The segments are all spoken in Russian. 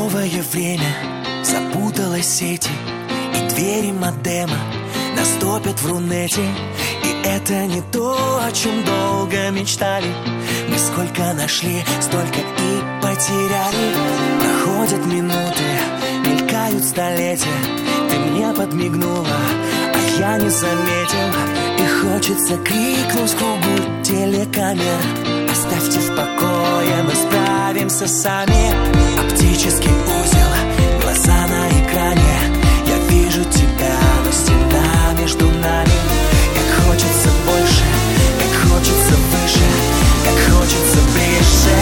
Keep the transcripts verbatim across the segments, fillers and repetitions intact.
Новое время запуталось сети, и двери модема нас топят в рунете. И это не то, о чем долго мечтали. Мы сколько нашли, столько и потеряли. Проходят минуты, мелькают столетия. Ты мне подмигнула, а я не заметил. И хочется крикнуть в кругу телекамер: оставьте в покое, мы справимся сами. Оптический узел, глаза на экране. Я вижу тебя, но стена между нами. Как хочется больше, как хочется выше, как хочется ближе.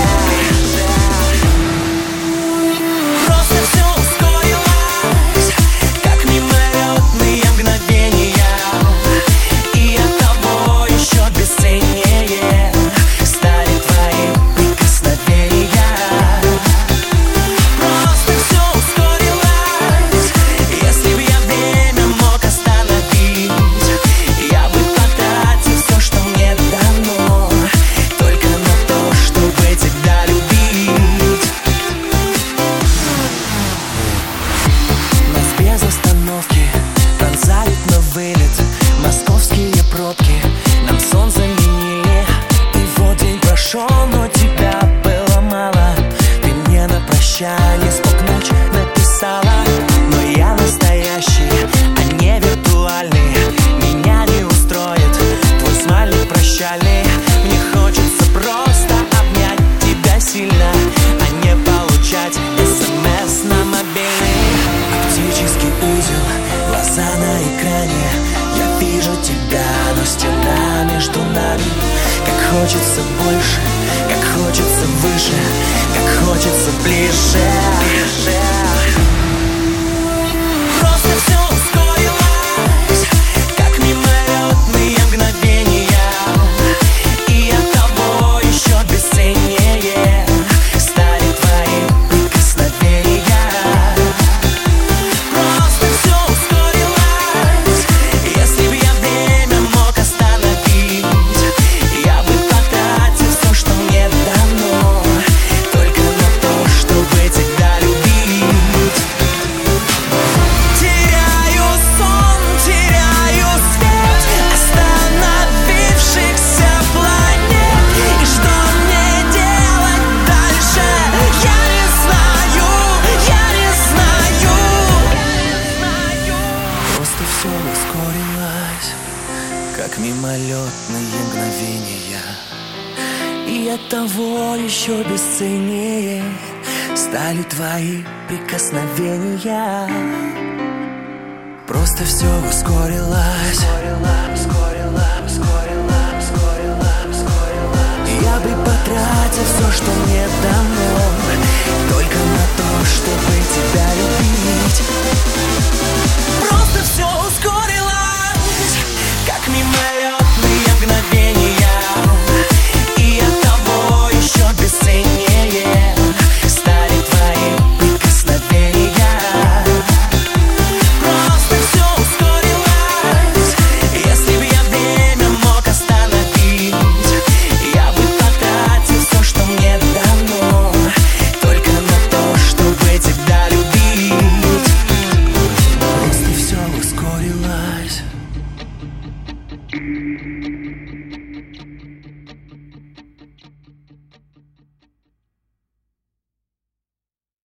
Просто все ускорилось, как мимолетные мгновения. И оттого еще бесценнее стали твои прикосновения. Просто все ускорилось. Если б я время мог остановить, я бы потратил все, что мне дано, только на то, чтобы тебя любить. Нас без остановки пронзают на вылет московские пробки. Нам сон заменили, и вот день прошел, но тебя было мало. Ты мне на прощание сколько ночь написала. Но я настоящий, а не виртуальный. Меня не устроит твой смайлик прощальный. Мне хочется просто обнять тебя сильно, а не получать смс на мобильный. Оптический узел, глаза на экране. Я вижу тебя, но стена между нами. Как хочется больше, как хочется выше, как хочется ближе. Просто все ускорилось, как мимолетные мгновения. И оттого еще бесценнее стали твои прикосновения. Просто все ускорилось. Если б я время мог остановить, я бы потратил все, что мне дано, только на то, чтобы тебя любить. Теряю сон, теряю свет остановившихся планет. И что мне делать дальше? Я не знаю, я не знаю. Просто все ускорилось, как мимолетные мгновения. И оттого еще бесценнее стали твои прикосновения. Просто все ускорилось. Я бы потратил все, что мне дано,